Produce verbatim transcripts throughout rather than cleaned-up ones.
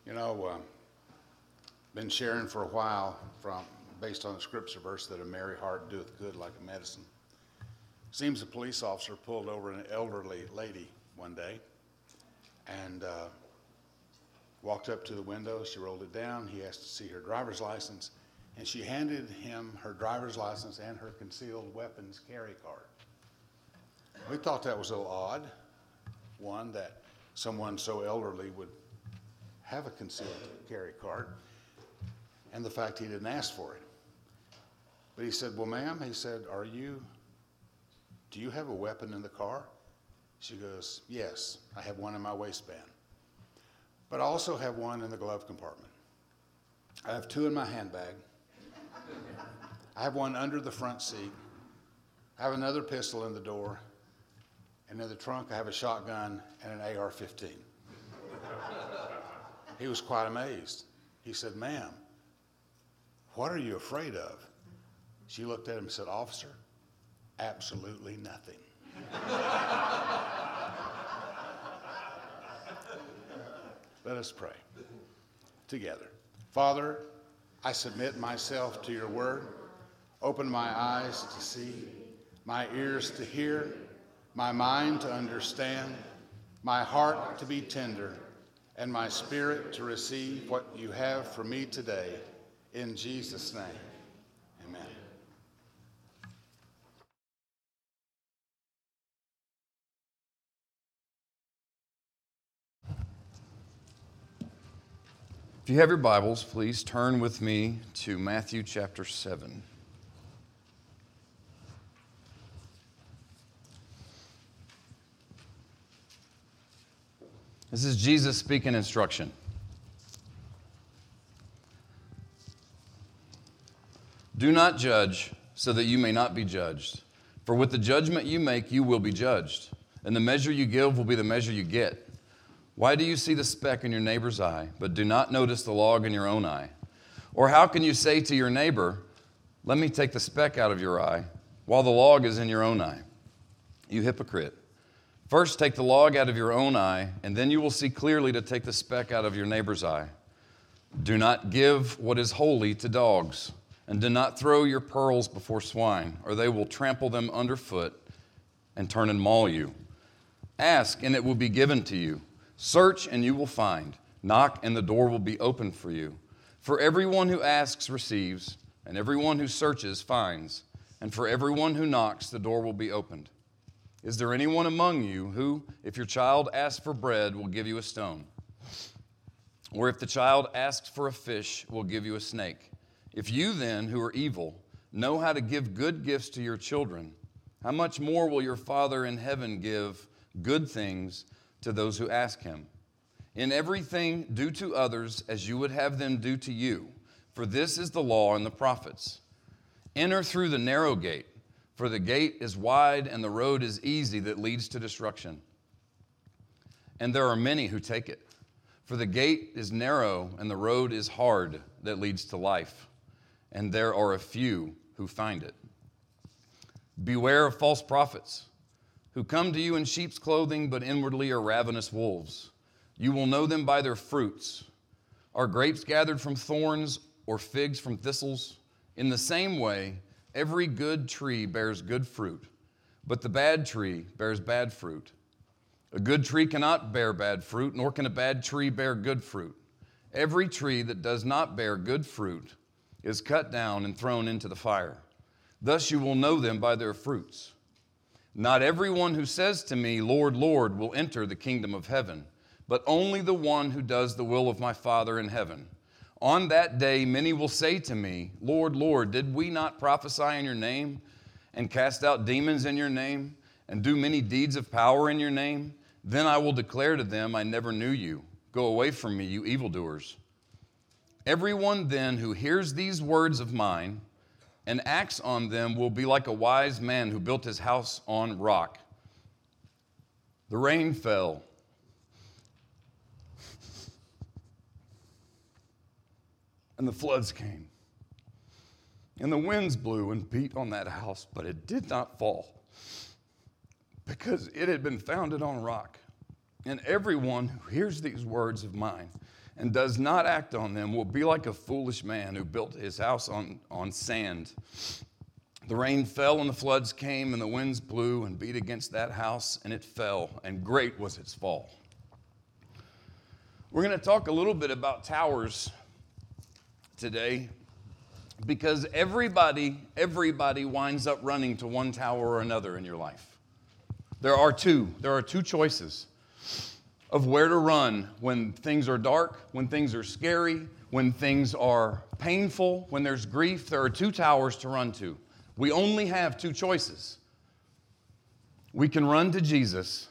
You know, uh, been sharing for a while from based on the scripture verse that a merry heart doeth good like a medicine. Seems a police officer pulled over an elderly lady one day and uh, walked up to the window. She rolled it down. He asked to see her driver's license, and she handed him her driver's license and her concealed weapons carry card. We thought that was a little odd, one, that someone so elderly would have a concealed carry card, and the fact he didn't ask for it. But he said, well, ma'am, he said, are you, do you have a weapon in the car? She goes, yes, I have one in my waistband, but I also have one in the glove compartment. I have two in my handbag. I have one under the front seat. I have another pistol in the door. And in the trunk, I have a shotgun and an A R fifteen. He was quite amazed. He said, ma'am, what are you afraid of? She looked at him and said, officer, absolutely nothing. Let us pray together. Father, I submit myself to your word. Open my eyes to see, my ears to hear, my mind to understand, my heart to be tender, and my spirit to receive what you have for me today. In Jesus' name, amen. If you have your Bibles, please turn with me to Matthew chapter seven. This is Jesus speaking instruction. Do not judge so that you may not be judged. For with the judgment you make, you will be judged. And the measure you give will be the measure you get. Why do you see the speck in your neighbor's eye, but do not notice the log in your own eye? Or how can you say to your neighbor, let me take the speck out of your eye, while the log is in your own eye? You hypocrite. First take the log out of your own eye, and then you will see clearly to take the speck out of your neighbor's eye. Do not give what is holy to dogs, and do not throw your pearls before swine, or they will trample them underfoot and turn and maul you. Ask, and it will be given to you. Search, and you will find. Knock, and the door will be opened for you. For everyone who asks receives, and everyone who searches finds, and for everyone who knocks, the door will be opened. Is there anyone among you who, if your child asks for bread, will give you a stone? Or if the child asks for a fish, will give you a snake? If you then, who are evil, know how to give good gifts to your children, how much more will your Father in heaven give good things to those who ask him? In everything, do to others as you would have them do to you, for this is the law and the prophets. Enter through the narrow gate. For the gate is wide and the road is easy that leads to destruction. And there are many who take it. For the gate is narrow and the road is hard that leads to life. And there are a few who find it. Beware of false prophets who come to you in sheep's clothing, but inwardly are ravenous wolves. You will know them by their fruits. Are grapes gathered from thorns or figs from thistles? In the same way, every good tree bears good fruit, but the bad tree bears bad fruit. A good tree cannot bear bad fruit, nor can a bad tree bear good fruit. Every tree that does not bear good fruit is cut down and thrown into the fire. Thus you will know them by their fruits. Not everyone who says to me, Lord, Lord, will enter the kingdom of heaven, but only the one who does the will of my Father in heaven. On that day, many will say to me, Lord, Lord, did we not prophesy in your name and cast out demons in your name and do many deeds of power in your name? Then I will declare to them, I never knew you. Go away from me, you evildoers. Everyone then who hears these words of mine and acts on them will be like a wise man who built his house on rock. The rain fell. And the floods came. And the winds blew and beat on that house, but it did not fall, because it had been founded on rock. And everyone who hears these words of mine and does not act on them will be like a foolish man who built his house on, on sand. The rain fell and the floods came and the winds blew and beat against that house and it fell, and great was its fall. We're going to talk a little bit about towers today because everybody, everybody winds up running to one tower or another in your life. There are two. There are two choices of where to run when things are dark, when things are scary, when things are painful, when there's grief. There are two towers to run to. We only have two choices. We can run to Jesus,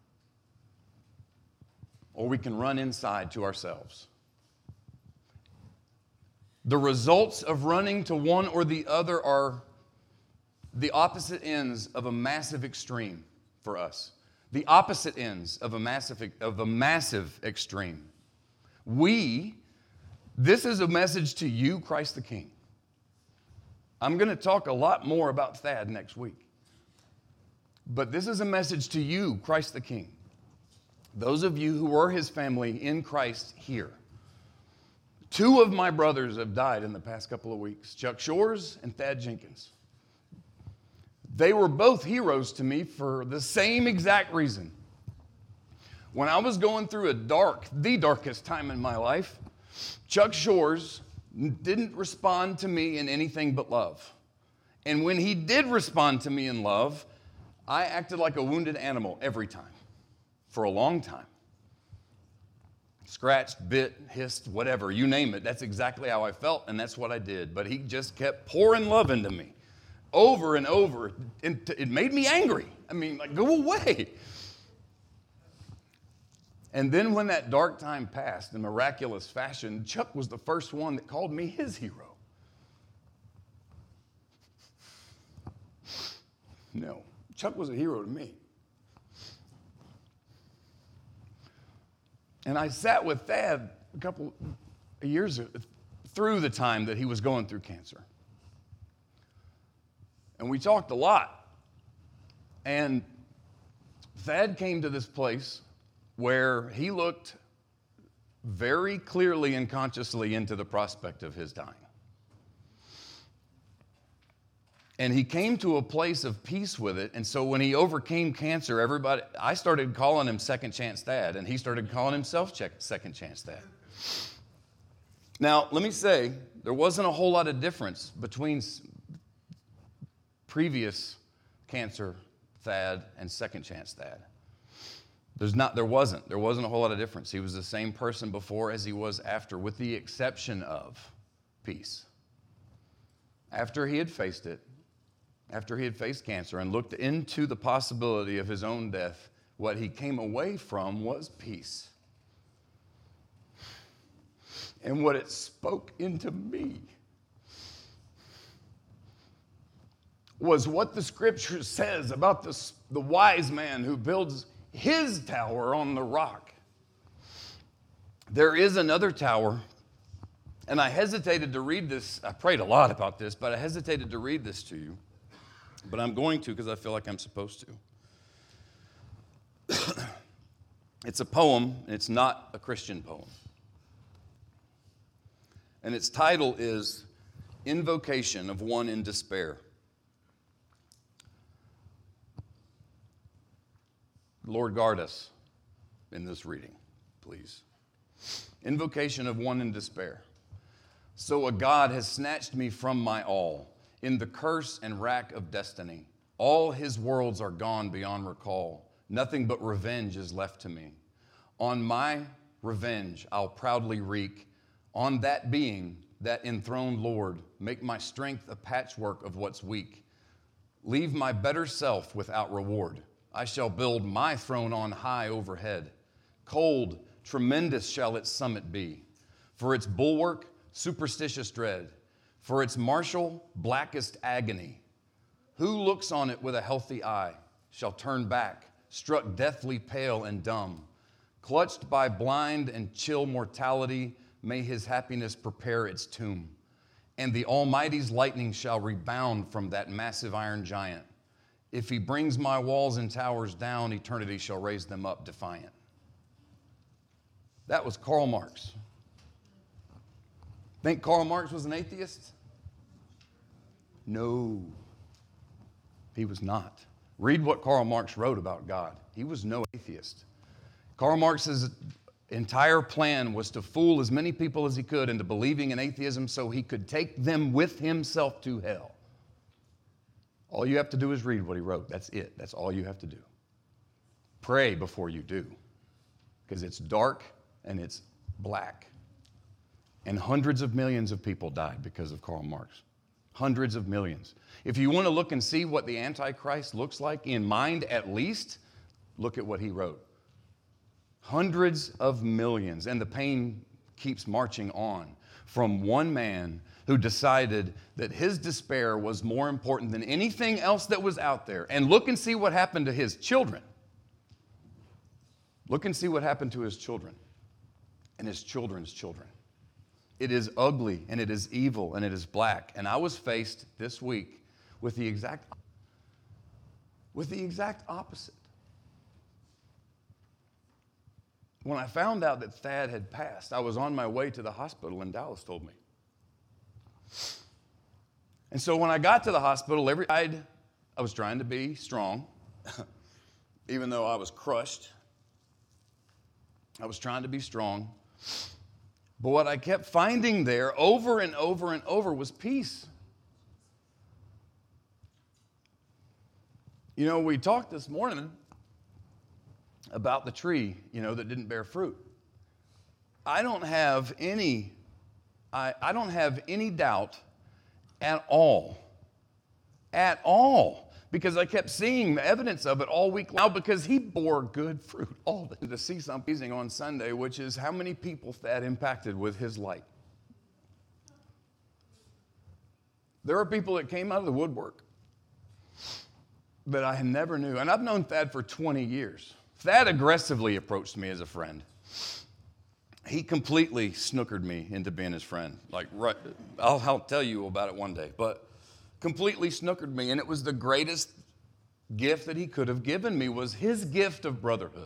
or we can run inside to ourselves. The results of running to one or the other are the opposite ends of a massive extreme for us. The opposite ends of a massive, of a massive extreme. We, this is a message to you, Christ the King. I'm going to talk a lot more about Thad next week. But this is a message to you, Christ the King. Those of you who were his family in Christ here. Two of my brothers have died in the past couple of weeks, Chuck Shores and Thad Jenkins. They were both heroes to me for the same exact reason. When I was going through a dark, the darkest time in my life, Chuck Shores didn't respond to me in anything but love. And when he did respond to me in love, I acted like a wounded animal every time, for a long time. Scratched, bit, hissed, whatever, you name it. That's exactly how I felt, and that's what I did. But he just kept pouring love into me over and over. And it made me angry. I mean, like, go away. And then when that dark time passed in miraculous fashion, Chuck was the first one that called me his hero. No, Chuck was a hero to me. And I sat with Thad a couple of years through the time that he was going through cancer. And we talked a lot. And Thad came to this place where he looked very clearly and consciously into the prospect of his dying. And he came to a place of peace with it. And so when he overcame cancer, everybody, I started calling him Second Chance Thad, and he started calling himself Second Chance Thad. Now, let me say, there wasn't a whole lot of difference between previous cancer Thad and Second Chance Thad. There's not, there wasn't. There wasn't a whole lot of difference. He was the same person before as he was after, with the exception of peace. After he had faced it, after he had faced cancer and looked into the possibility of his own death, what he came away from was peace. And what it spoke into me was what the scripture says about the, the wise man who builds his tower on the rock. There is another tower, and I hesitated to read this. I prayed a lot about this, but I hesitated to read this to you. But I'm going to because I feel like I'm supposed to. It's a poem, and it's not a Christian poem. And its title is Invocation of One in Despair. Lord, guard us in this reading, please. Invocation of One in Despair. So a God has snatched me from my all, in the curse and rack of destiny. All his worlds are gone beyond recall. Nothing but revenge is left to me. On my revenge I'll proudly wreak. On that being, that enthroned Lord, make my strength a patchwork of what's weak. Leave my better self without reward. I shall build my throne on high overhead. Cold, tremendous shall its summit be. For its bulwark, superstitious dread. For its marshal, blackest agony. Who looks on it with a healthy eye shall turn back, struck deathly pale and dumb. Clutched by blind and chill mortality, may his happiness prepare its tomb. And the Almighty's lightning shall rebound from that massive iron giant. If he brings my walls and towers down, eternity shall raise them up defiant. That was Karl Marx. Think Karl Marx was an atheist? No, he was not. Read what Karl Marx wrote about God. He was no atheist. Karl Marx's entire plan was to fool as many people as he could into believing in atheism so he could take them with himself to hell. All you have to do is read what he wrote. That's it. That's all you have to do. Pray before you do, because it's dark and it's black. And hundreds of millions of people died because of Karl Marx. Hundreds of millions. If you want to look and see what the Antichrist looks like, in mind at least, look at what he wrote. Hundreds of millions. And the pain keeps marching on from one man who decided that his despair was more important than anything else that was out there. And look and see what happened to his children. Look and see what happened to his children and his children's children. It is ugly, and it is evil, and it is black. And I was faced this week with the exact, with the exact opposite. When I found out that Thad had passed, I was on my way to the hospital, and Dallas told me. And so when I got to the hospital, every night I was trying to be strong, even though I was crushed. I was trying to be strong. But what I kept finding there over and over and over was peace. You know, we talked this morning about the tree, you know, that didn't bear fruit. I don't have any, I, I don't have any doubt at all, at all, because I kept seeing the evidence of it all week long, because he bore good fruit all the to see something on Sunday, which is how many people that impacted with his light. There are people that came out of the woodwork that I never knew, and I've known Thad for twenty years. Thad aggressively approached me as a friend. He completely snookered me into being his friend. Like, right, I'll, I'll tell you about it one day, but completely snookered me, and it was the greatest gift that he could have given me, was his gift of brotherhood,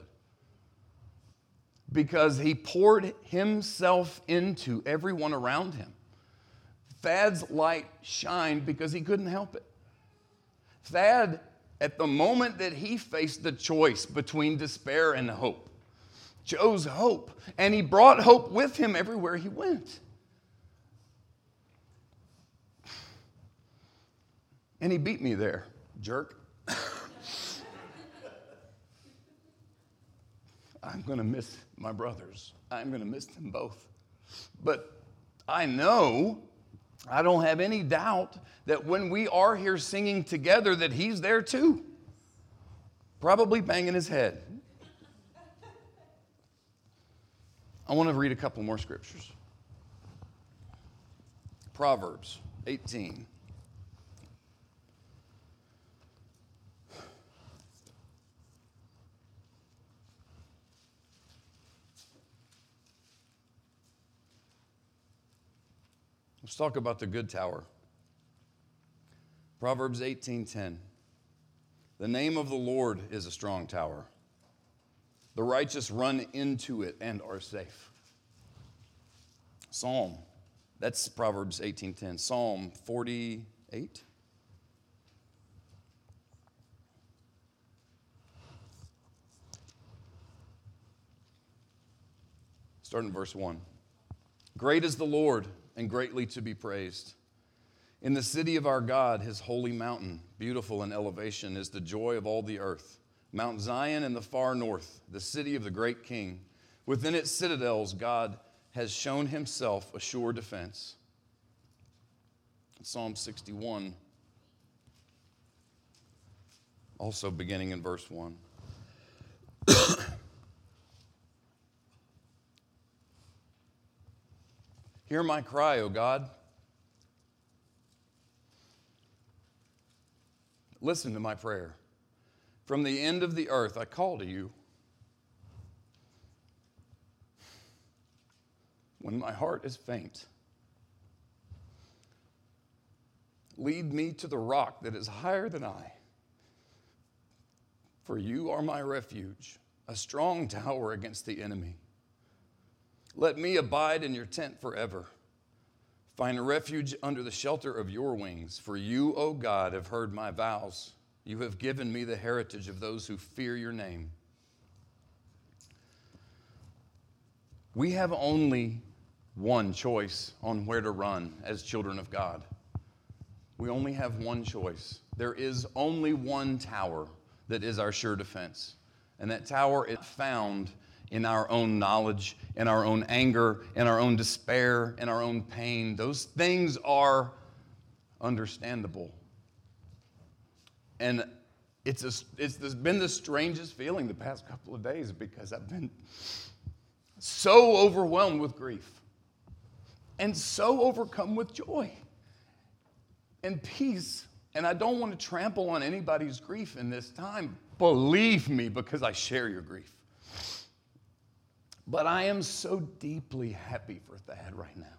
because he poured himself into everyone around him. Thad's light shined because he couldn't help it. Thad, at the moment that he faced the choice between despair and hope, chose hope, and he brought hope with him everywhere he went. And he beat me there, jerk. I'm going to miss my brothers. I'm going to miss them both. But I know, I don't have any doubt that when we are here singing together, that he's there too. Probably banging his head. I want to read a couple more scriptures. Proverbs eighteen. Let's talk about the good tower. Proverbs eighteen ten. The name of the Lord is a strong tower. The righteous run into it and are safe. Psalm, that's Proverbs eighteen ten. Psalm forty-eight. Starting verse one. Great is the Lord, and greatly to be praised. In the city of our God, his holy mountain, beautiful in elevation, is the joy of all the earth. Mount Zion in the far north, the city of the great king. Within its citadels, God has shown himself a sure defense. Psalm sixty-one, also beginning in verse one. Hear my cry, O God. Listen to my prayer. From the end of the earth I call to you. When my heart is faint, lead me to the rock that is higher than I. For you are my refuge, a strong tower against the enemy. Let me abide in your tent forever. Find refuge under the shelter of your wings, for you, O God, have heard my vows. You have given me the heritage of those who fear your name. We have only one choice on where to run as children of God. We only have one choice. There is only one tower that is our sure defense. And that tower is found in our own knowledge, in our own anger, in our own despair, in our own pain. Those things are understandable. And it's, a, it's been the strangest feeling the past couple of days because I've been so overwhelmed with grief and so overcome with joy and peace. And I don't want to trample on anybody's grief in this time. Believe me, because I share your grief. But I am so deeply happy for Thad right now.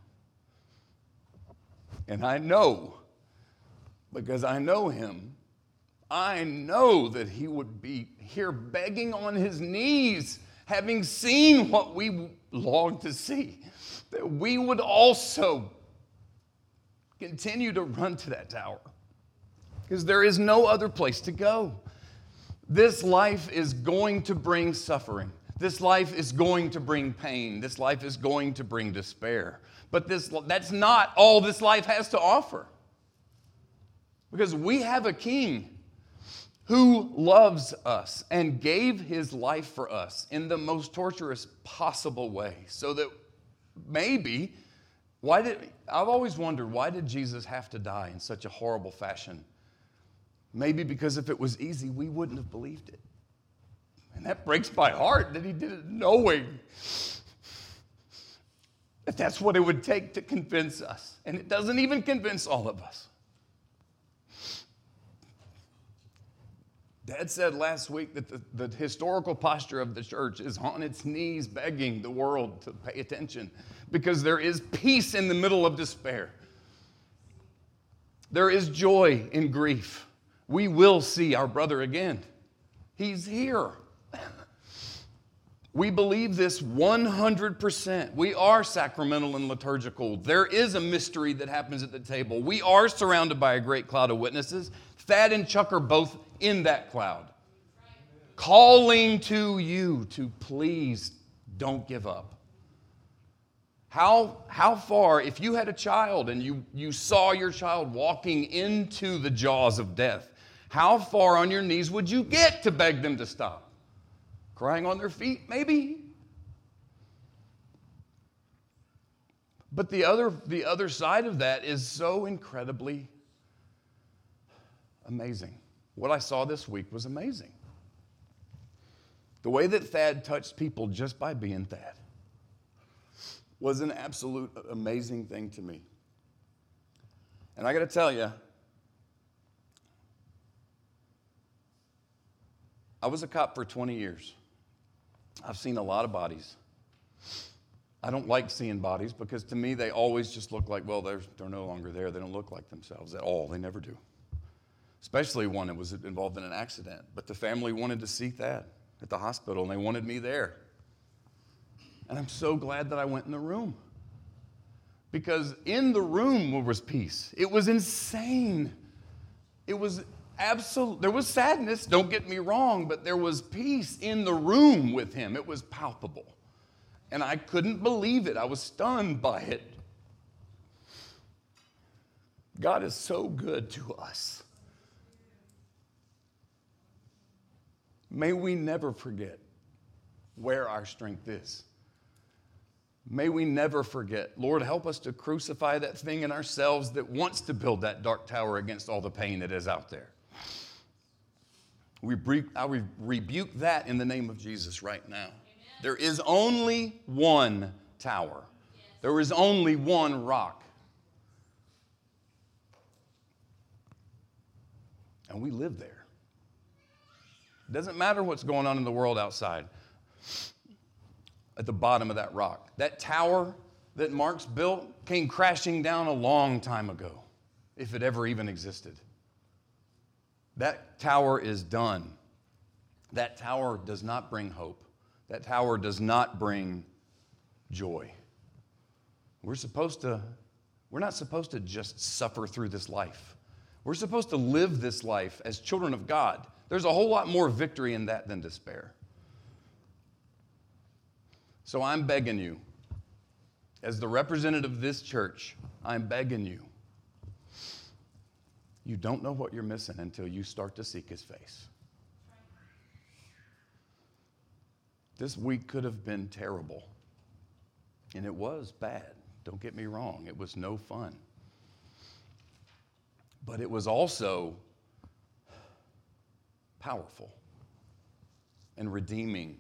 And I know, because I know him, I know that he would be here begging on his knees, having seen what we long to see, that we would also continue to run to that tower, because there is no other place to go. This life is going to bring suffering. This life is going to bring pain. This life is going to bring despair. But this, that's not all this life has to offer. Because we have a king who loves us and gave his life for us in the most torturous possible way. So that maybe, why did, I've always wondered, why did Jesus have to die in such a horrible fashion? Maybe because if it was easy, we wouldn't have believed it. And that breaks my heart that he did it knowing that that's what it would take to convince us. And it doesn't even convince all of us. Dad said last week that the, the historical posture of the church is on its knees begging the world to pay attention because there is peace in the middle of despair. There is joy in grief. We will see our brother again. He's here. We believe this one hundred percent. We are sacramental and liturgical. There is a mystery that happens at the table. We are surrounded by a great cloud of witnesses. Thad and Chuck are both in that cloud, calling to you to please don't give up. How, how far, if you had a child and you, you saw your child walking into the jaws of death, how far on your knees would you get to beg them to stop? Crying on their feet, maybe? But the other, the other side of that is so incredibly amazing. What I saw this week was amazing. The way that Thad touched people just by being Thad was an absolute amazing thing to me. And I got to tell you, I was a cop for twenty years. I've seen a lot of bodies. I don't like seeing bodies because to me they always just look like, well, they're, they're no longer there. They don't look like themselves at all. They never do. Especially one that was involved in an accident. But the family wanted to see that at the hospital, and they wanted me there. And I'm so glad that I went in the room. Because in the room was peace. It was insane. It was absolute. There was sadness, don't get me wrong, but there was peace in the room with him. It was palpable. And I couldn't believe it. I was stunned by it. God is so good to us. May we never forget where our strength is. May we never forget. Lord, help us to crucify that thing in ourselves that wants to build that dark tower against all the pain that is out there. We re- I re- rebuke that in the name of Jesus right now. Amen. There is only one tower. Yes. There is only one rock. And we live there. It doesn't matter what's going on in the world outside. At the bottom of that rock. That tower that Mark's built came crashing down a long time ago, if it ever even existed. That tower is done. That tower does not bring hope. That tower does not bring joy. We're supposed to We're not supposed to just suffer through this life. We're supposed to live this life as children of God. There's a whole lot more victory in that than despair. So I'm begging you, as the representative of this church, I'm begging you. You don't know what you're missing until you start to seek his face. This week could have been terrible. And it was bad. Don't get me wrong. It was no fun. But it was also powerful and redeeming.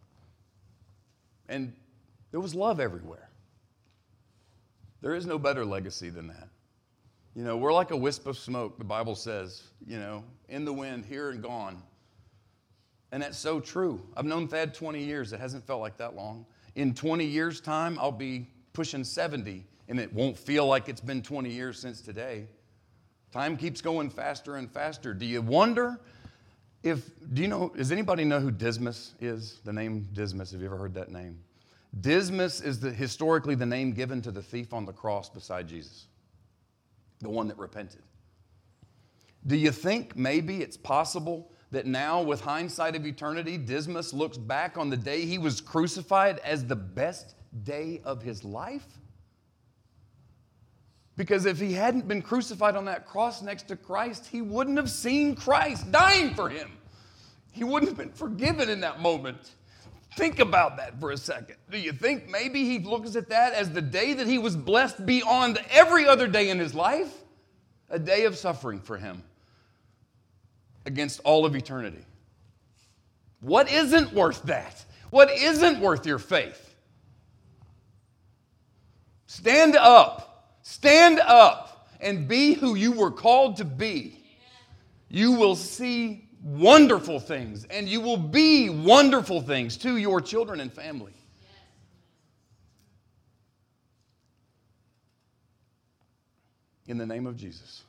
And there was love everywhere. There is no better legacy than that. You know, we're like a wisp of smoke, the Bible says, you know, in the wind, here and gone. And that's so true. I've known Thad twenty years. It hasn't felt like that long. In twenty years' time, I'll be pushing seventy, and it won't feel like it's been twenty years since today. Time keeps going faster and faster. Do you wonder if, do you know, does anybody know who Dismas is? The name Dismas, have you ever heard that name? Dismas is the, historically the name given to the thief on the cross beside Jesus, the one that repented. Do you think maybe it's possible that now, with hindsight of eternity, Dismas looks back on the day he was crucified as the best day of his life? Because if he hadn't been crucified on that cross next to Christ, he wouldn't have seen Christ dying for him. He wouldn't have been forgiven in that moment. Think about that for a second. Do you think maybe he looks at that as the day that he was blessed beyond every other day in his life? A day of suffering for him against all of eternity. What isn't worth that? What isn't worth your faith? Stand up. Stand up and be who you were called to be. You will see wonderful things, and you will be wonderful things to your children and family. In the name of Jesus.